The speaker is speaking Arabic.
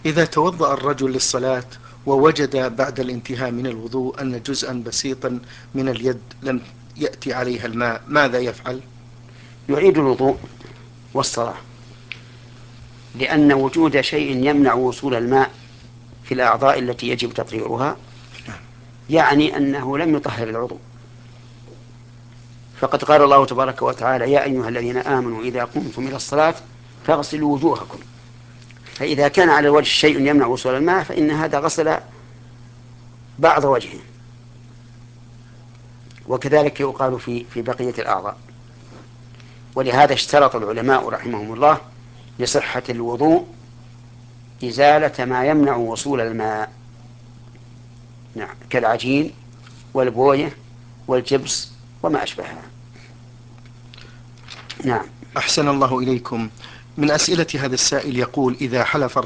إذا توضأ الرجل للصلاة ووجد بعد الانتهاء من الوضوء أن جزءا بسيطا من اليد لم يأتي عليها الماء، ماذا يفعل؟ يعيد الوضوء والصلاة، لأن وجود شيء يمنع وصول الماء في الأعضاء التي يجب تطهيرها يعني أنه لم يطهر العضو. فقد قال الله تبارك وتعالى: يا أيها الذين آمنوا إذا قمتم إلى الصلاة فاغسلوا وجوهكم. فإذا كان على الوجه شيء يمنع وصول الماء فإن هذا غسل بعض وجهه. وكذلك يقال في بقية الأعضاء. ولهذا اشترط العلماء رحمهم الله لصحة الوضوء إزالة ما يمنع وصول الماء، نعم، كالعجين والبوية والجبس وما أشبهها. نعم. أحسن الله إليكم. من أسئلة هذا السائل يقول: إذا حلف